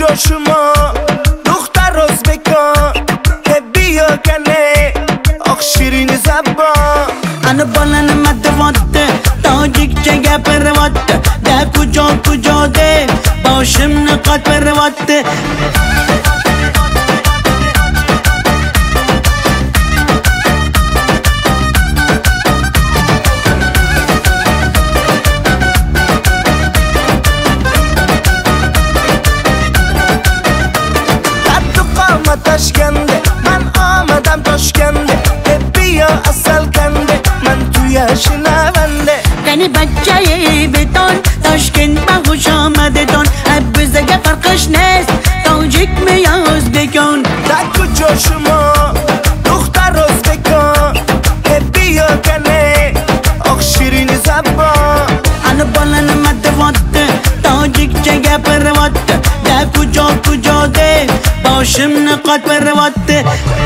شما دختر ازبکان که بیا کنه آخ شیرین زبان انا بالن مدواته تاجیک جگه پرواته ده کجا ده باشم نقاط پرواته تشکنده من آمدم تاشکنده بیا اصل کنده من توی شنونده یعنی بچه بتون تاشکند با خوش آمده تون بزگه فرقش نیست تاجیک میاز بکن در کجا شما دختر ازبکان بیا کنه آخ شیرین زبان انا بالن مدواته تاجیک جگه پرواته ده کجا ده باشم نقاط پرواته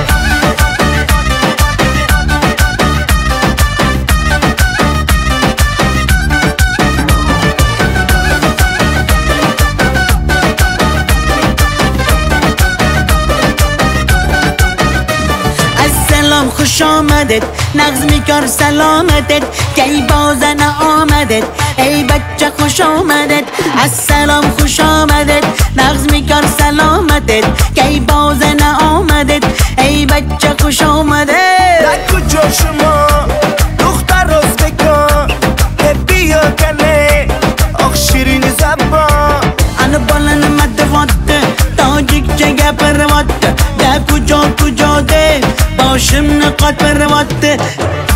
السلام خوش آمدید نغز میکار سلامتت کی بازن آمدید ای بچه خوش آمدید السلام خوش آمدید نغز میکار سلامتت کی بازن آمدید ای بچه خوش آمدید در کجا شما دختر ازبکان بیا کنه آخ شیرین زبان انا بالن مدواته تاجیک جگه پرواته ده کجا ده باشم نقاط پرواته